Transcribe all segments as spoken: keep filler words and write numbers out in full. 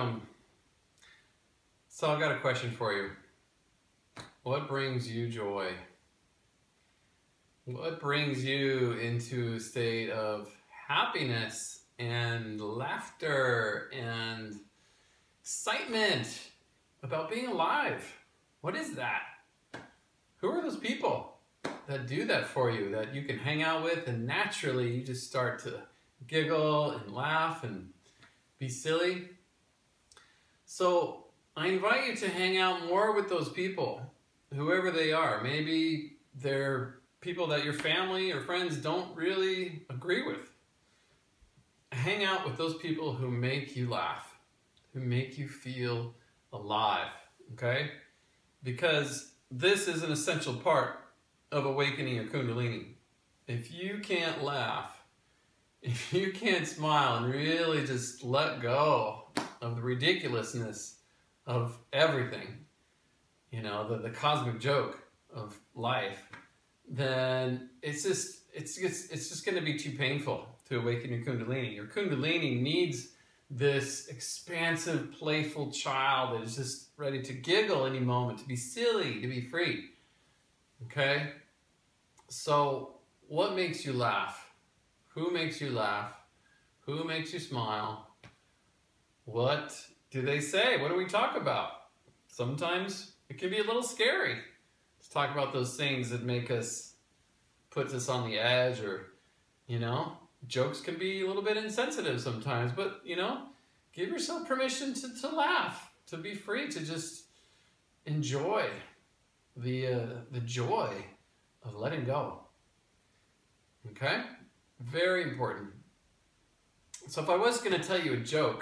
Um, so I've got a question for you. What brings you joy? What brings you into a state of happiness and laughter and excitement about being alive? What is that? Who are those people that do that for you, that you can hang out with and naturally you just start to giggle and laugh and be silly? So I invite you to hang out more with those people, whoever they are. Maybe they're people that your family or friends don't really agree with. Hang out with those people who make you laugh, who make you feel alive, okay? Because this is an essential part of awakening your Kundalini. If you can't laugh, if you can't smile and really just let go of the ridiculousness of everything, you know, the, the cosmic joke of life, then it's just, it's, it's, it's just going to be too painful to awaken your Kundalini. Your Kundalini needs this expansive, playful child that is just ready to giggle any moment, to be silly, to be free. Okay? So, what makes you laugh? Who makes you laugh? Who makes you smile? What do they say? What do we talk about? Sometimes it can be a little scary to talk about those things that make us, puts us on the edge, or, you know, jokes can be a little bit insensitive sometimes, but, you know, give yourself permission to, to laugh, to be free, to just enjoy the, uh, the joy of letting go. Okay? Very important. So if I was going to tell you a joke,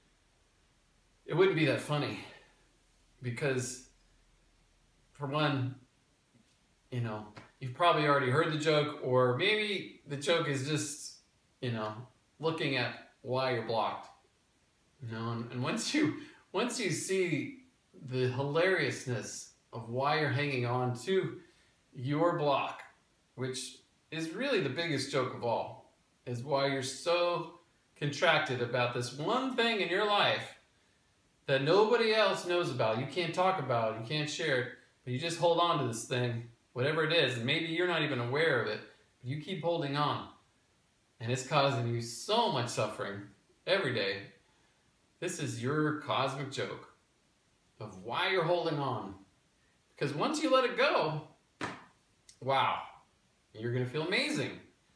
it wouldn't be that funny, because for one, you know, you've probably already heard the joke, or maybe the joke is just, you know, looking at why you're blocked. You know, and, and once you once you see the hilariousness of why you're hanging on to your block, which is really the biggest joke of all, is why you're so contracted about this one thing in your life that nobody else knows about, you can't talk about, you can't share it, but you just hold on to this thing, whatever it is, and maybe you're not even aware of it, but you keep holding on. And it's causing you so much suffering every day. This is your cosmic joke of why you're holding on. Because once you let it go, wow, you're going to feel amazing.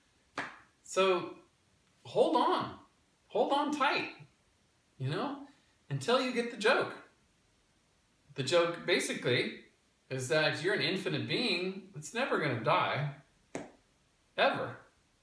So hold on. Hold on tight, you know, until you get the joke. The joke basically is that you're an infinite being that's never going to die, ever.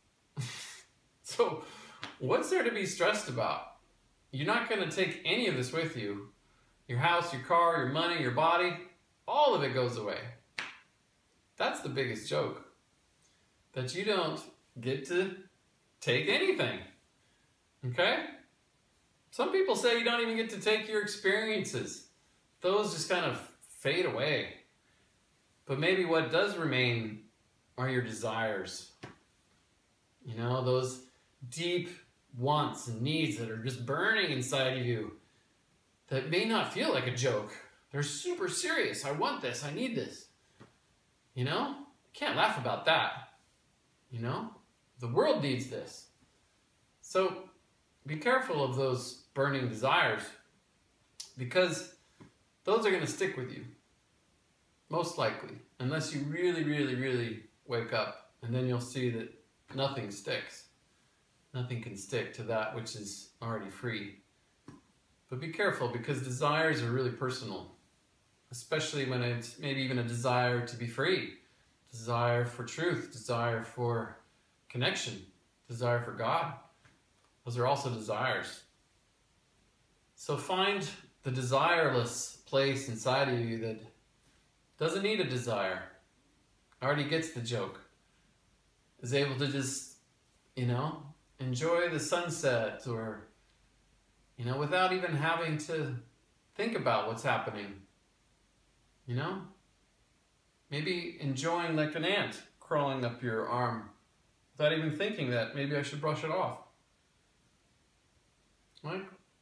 So, what's there to be stressed about? You're not going to take any of this with you. Your house, your car, your money, your body, all of it goes away. That's the biggest joke. That you don't get to take anything. Okay? Some people say you don't even get to take your experiences. Those just kind of fade away. But maybe what does remain are your desires. You know, those deep wants and needs that are just burning inside of you that may not feel like a joke. They're super serious. I want this. I need this. You know? You can't laugh about that. You know? The world needs this. So be careful of those burning desires, because those are going to stick with you. Most likely. Unless you really, really, really wake up, and then you'll see that nothing sticks. Nothing can stick to that which is already free. But be careful, because desires are really personal. Especially when it's maybe even a desire to be free. Desire for truth. Desire for connection. Desire for God. Those are also desires. So find the desireless place inside of you that doesn't need a desire. Already gets the joke. Is able to just, you know, enjoy the sunset, or, you know, without even having to think about what's happening. You know? Maybe enjoying like an ant crawling up your arm without even thinking that maybe I should brush it off. Like,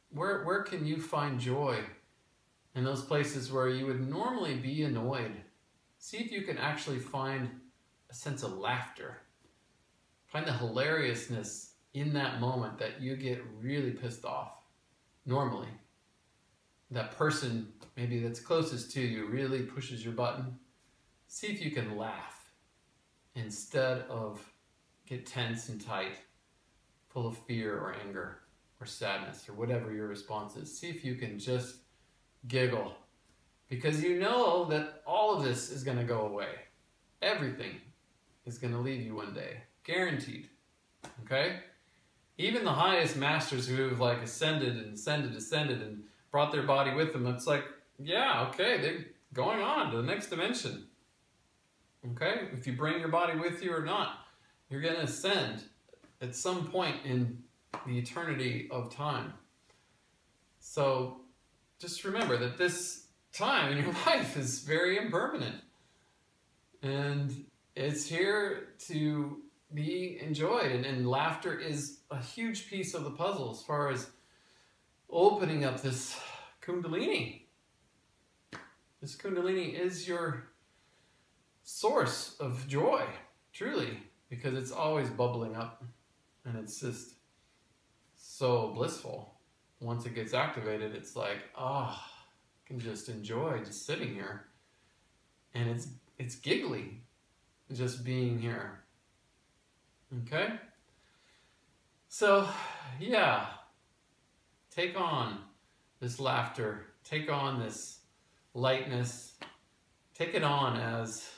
Where, where can you find joy in those places where you would normally be annoyed? See if you can actually find a sense of laughter. Find the hilariousness in that moment that you get really pissed off. Normally, that person maybe that's closest to you really pushes your button. See if you can laugh instead of get tense and tight, full of fear or anger or sadness or whatever your response is. See if you can just giggle, because you know that all of this is going to go away. Everything is going to leave you one day, guaranteed. Okay? Even the highest masters who've like ascended and ascended, ascended, and brought their body with them, it's like, yeah, okay, they're going on to the next dimension. Okay? If you bring your body with you or not, you're going to ascend at some point in the eternity of time. So just remember that this time in your life is very impermanent. And it's here to be enjoyed, and, and laughter is a huge piece of the puzzle as far as opening up this kundalini. This kundalini is your source of joy, truly, because it's always bubbling up, and it's just so blissful. Once it gets activated, it's like, ah, oh, I can just enjoy just sitting here, and it's it's giggly just being here. Okay? So, yeah, take on this laughter, take on this lightness, take it on as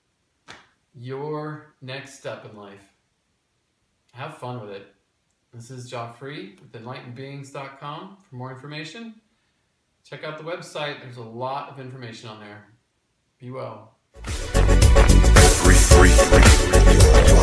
your next step in life. Have fun with it. This is Joffrey with enlightened beings dot com. For more information, check out the website. There's a lot of information on there. Be well. Free, free, free.